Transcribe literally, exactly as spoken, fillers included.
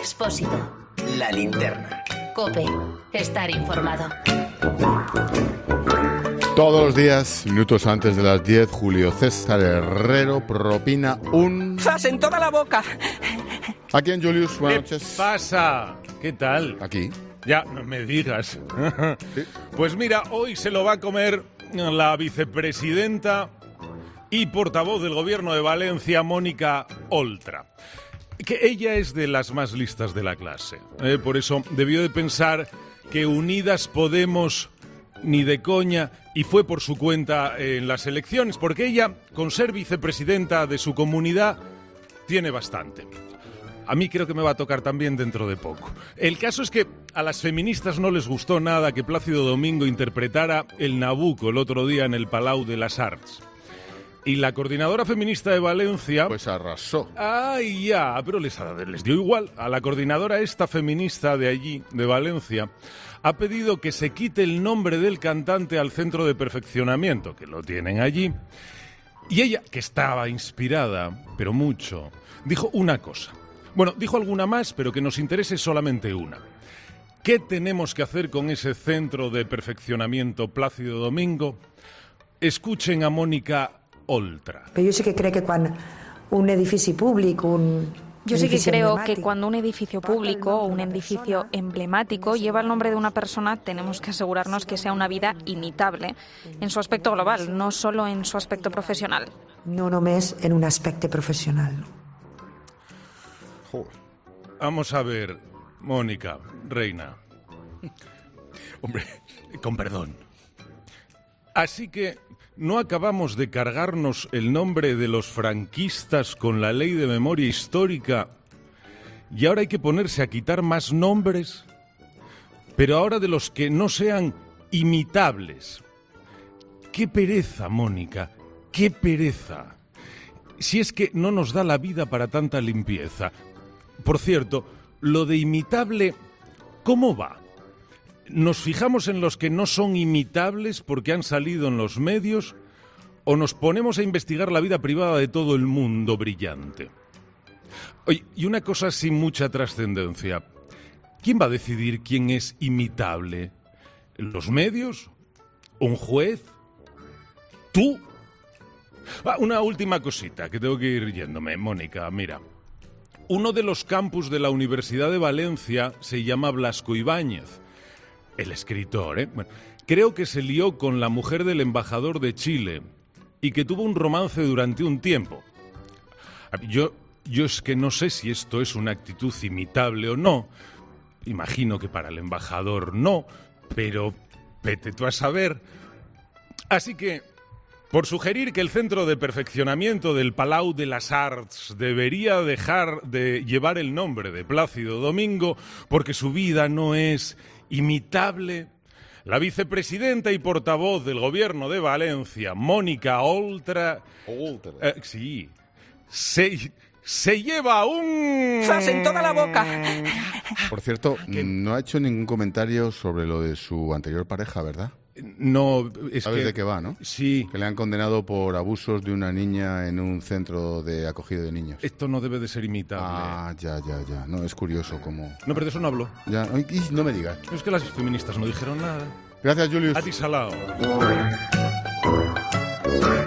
Expósito. La linterna. COPE. Estar informado. Todos los días, minutos antes de las diez, Julio César Herrero propina un... ¡Zas en toda la boca! Aquí en Julius, buenas ¿Qué noches. pasa? ¿Qué tal? Aquí. Ya, no me digas. ¿Sí? Pues mira, hoy se lo va a comer la vicepresidenta y portavoz del gobierno de Valencia, Mónica Oltra. Que ella es de las más listas de la clase. ¿eh? Por eso debió de pensar que Unidas Podemos ni de coña, y fue por su cuenta en las elecciones, porque ella, con ser vicepresidenta de su comunidad, tiene bastante. A mí creo que me va a tocar también dentro de poco. El caso es que a las feministas no les gustó nada que Plácido Domingo interpretara el Nabucco el otro día en el Palau de las Arts. Y la coordinadora feminista de Valencia... Pues arrasó. ¡Ay, ya! Pero les, les dio igual. A la coordinadora esta feminista de allí, de Valencia, ha pedido que se quite el nombre del cantante al centro de perfeccionamiento, que lo tienen allí. Y ella, que estaba inspirada, pero mucho, dijo una cosa. Bueno, dijo alguna más, pero que nos interese solamente una. ¿Qué tenemos que hacer con ese centro de perfeccionamiento Plácido Domingo? Escuchen a Mónica Oltra. Però jo sí que crec que quan un edifici públic, un... Yo sí que creo que cuando un edificio público o un edificio emblemático lleva el nombre de una persona, tenemos que asegurarnos que sea una vida imitable en su aspecto global, no solo en su aspecto profesional. No només en un aspecte professional. Joder. Vamos a ver, Mónica, reina. Hombre, con perdón. Así que no acabamos de cargarnos el nombre de los franquistas con la ley de memoria histórica y ahora hay que ponerse a quitar más nombres, pero ahora de los que no sean imitables. ¡Qué pereza, Mónica! ¡Qué pereza! Si es que no nos da la vida para tanta limpieza. Por cierto, lo de imitable, ¿cómo va? ¿Nos fijamos en los que no son imitables porque han salido en los medios o nos ponemos a investigar la vida privada de todo el mundo brillante? Oye, y una cosa sin mucha trascendencia. ¿Quién va a decidir quién es imitable? ¿Los medios? ¿Un juez? ¿Tú? Ah, una última cosita que tengo que ir yéndome, Mónica, mira. Uno de los campus de la Universidad de Valencia se llama Blasco Ibáñez. El escritor, ¿eh? Bueno, creo que se lió con la mujer del embajador de Chile y que tuvo un romance durante un tiempo. Yo, yo es que no sé si esto es una actitud imitable o no. Imagino que para el embajador no, pero vete tú a saber. Así que, por sugerir que el centro de perfeccionamiento del Palau de las Arts debería dejar de llevar el nombre de Plácido Domingo porque su vida no es imitable, la vicepresidenta y portavoz del gobierno de Valencia, Mónica Oltra, Oltra. Eh, sí, se, se lleva un... ¡Zas en toda la boca! Por cierto, no ha hecho ningún comentario sobre lo de su anterior pareja, ¿verdad? No, es ¿Sabes que... de qué va, no? Sí. Que le han condenado por abusos de una niña en un centro de acogida de niños. Esto no debe de ser imitable. Ah, ya, ya, ya. No, es curioso cómo... No, pero de eso no hablo. Ya, ay, y no me digas. Es que las feministas no dijeron nada. Gracias, Julius. A ti, salao.